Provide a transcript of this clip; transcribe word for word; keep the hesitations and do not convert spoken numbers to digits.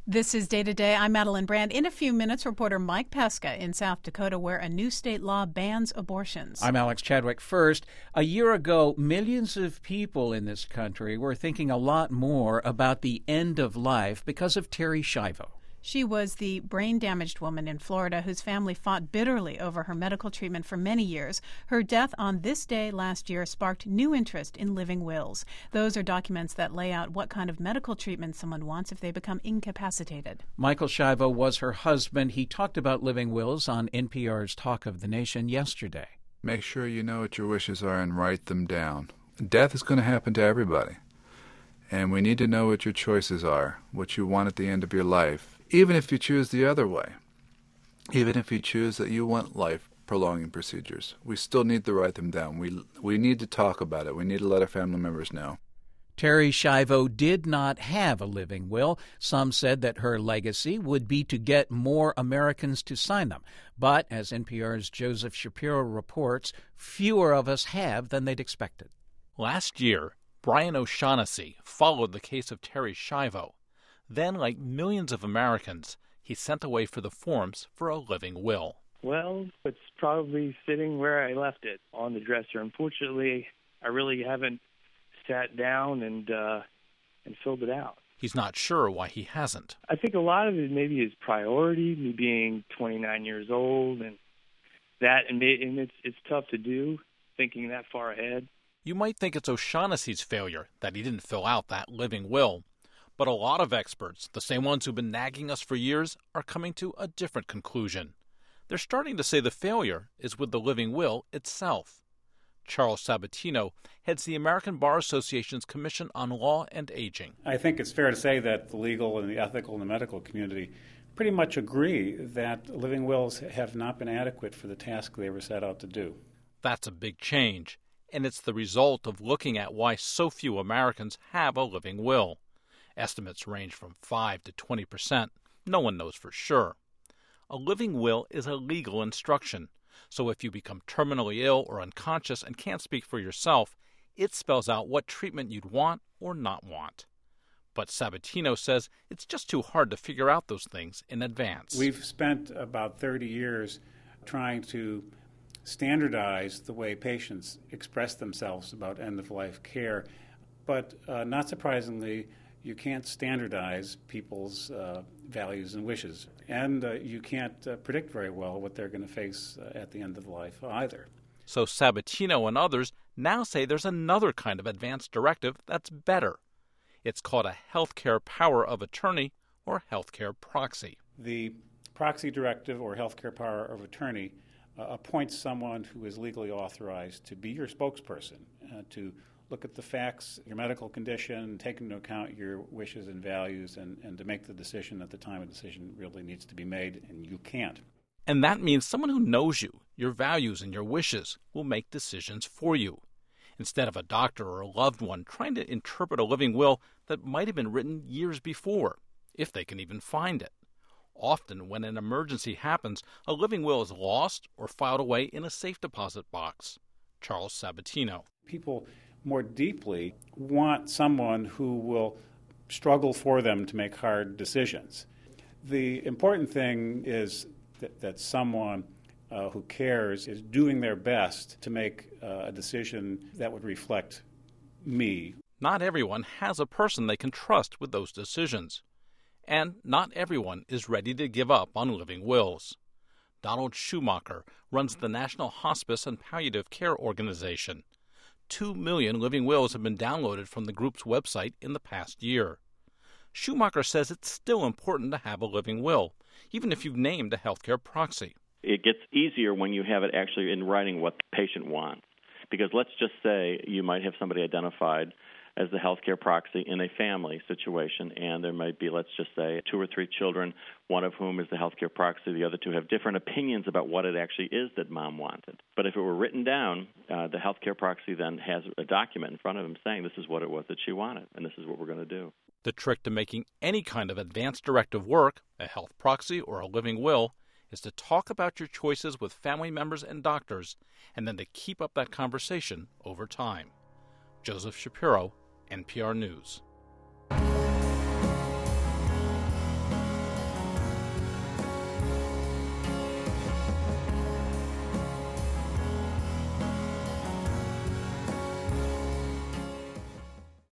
This is Day to Day. I'm Madeline Brand. In a few minutes, reporter Mike Pesca in South Dakota, where a new state law bans abortions. I'm Alex Chadwick. First, a year ago, millions of people in this country were thinking a lot more about the end of life because of Terri Schiavo. She was the brain-damaged woman in Florida whose family fought bitterly over her medical treatment for many years. Her death on this day last year sparked new interest in living wills. Those are documents that lay out what kind of medical treatment someone wants if they become incapacitated. Michael Schiavo was her husband. He talked about living wills on N P R's Talk of the Nation yesterday. Make sure you know what your wishes are and write them down. Death is going to happen to everybody. And we need to know what your choices are, what you want at the end of your life. Even if you choose the other way, even if you choose that you want life-prolonging procedures, we still need to write them down. We we need to talk about it. We need to let our family members know. Terri Schiavo did not have a living will. Some said that her legacy would be to get more Americans to sign them. But, as N P R's Joseph Shapiro reports, fewer of us have than they'd expected. Last year, Brian O'Shaughnessy followed the case of Terri Schiavo. Then, like millions of Americans, he sent away for the forms for a living will. Well, it's probably sitting where I left it, on the dresser. Unfortunately, I really haven't sat down and uh, and filled it out. He's not sure why he hasn't. I think a lot of it maybe is priority, me being twenty-nine years old, and that, and, and it's it's tough to do, thinking that far ahead. You might think it's O'Shaughnessy's failure that he didn't fill out that living will. But a lot of experts, the same ones who've been nagging us for years, are coming to a different conclusion. They're starting to say the failure is with the living will itself. Charles Sabatino heads the American Bar Association's Commission on Law and Aging. I think it's fair to say that the legal and the ethical and the medical community pretty much agree that living wills have not been adequate for the task they were set out to do. That's a big change, and it's the result of looking at why so few Americans have a living will. Estimates range from five to twenty percent. No one knows for sure. A living will is a legal instruction, so if you become terminally ill or unconscious and can't speak for yourself, it spells out what treatment you'd want or not want. But Sabatino says it's just too hard to figure out those things in advance. We've spent about thirty years trying to standardize the way patients express themselves about end-of-life care, but uh, not surprisingly, you can't standardize people's uh, values and wishes, and uh, you can't uh, predict very well what they're going to face uh, at the end of life either. So Sabatino and others now say there's another kind of advance directive that's better. It's called a healthcare power of attorney or healthcare proxy. The proxy directive or healthcare power of attorney uh, appoints someone who is legally authorized to be your spokesperson, uh, to look at the facts, your medical condition, take into account your wishes and values, and, and to make the decision at the time a decision really needs to be made, and you can't. And that means someone who knows you, your values, and your wishes will make decisions for you, instead of a doctor or a loved one trying to interpret a living will that might have been written years before, if they can even find it. Often, when an emergency happens, a living will is lost or filed away in a safe deposit box. Charles Sabatino. People more deeply want someone who will struggle for them to make hard decisions. The important thing is that, that someone uh, who cares is doing their best to make uh, a decision that would reflect me. Not everyone has a person they can trust with those decisions. And not everyone is ready to give up on living wills. Donald Schumacher runs the National Hospice and Palliative Care Organization. Two million living wills have been downloaded from the group's website in the past year. Schumacher says it's still important to have a living will, even if you've named a healthcare proxy. It gets easier when you have it actually in writing what the patient wants. Because let's just say you might have somebody identified as the healthcare proxy in a family situation, and there might be, let's just say, two or three children, one of whom is the healthcare proxy, the other two have different opinions about what it actually is that mom wanted. But if it were written down, uh, the healthcare proxy then has a document in front of him saying this is what it was that she wanted, and this is what we're going to do. The trick to making any kind of advance directive work, a health proxy or a living will, is to talk about your choices with family members and doctors, and then to keep up that conversation over time. Joseph Shapiro, N P R News.